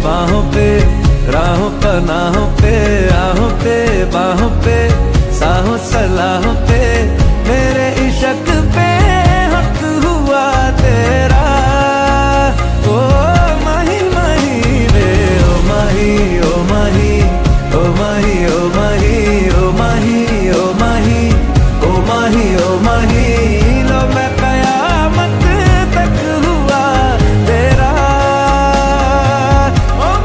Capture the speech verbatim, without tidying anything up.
बाहों पे, राहों पनाहों पे, आहों पे बाहों पे, साहों सलाहों पे, मेरे इश्क पे हक हुआ तेरा। ओ माही माही रे, ओ माही ओ माही, ओ माही ओ माही, ओ माही ओ माही, ओ माही ओ माही।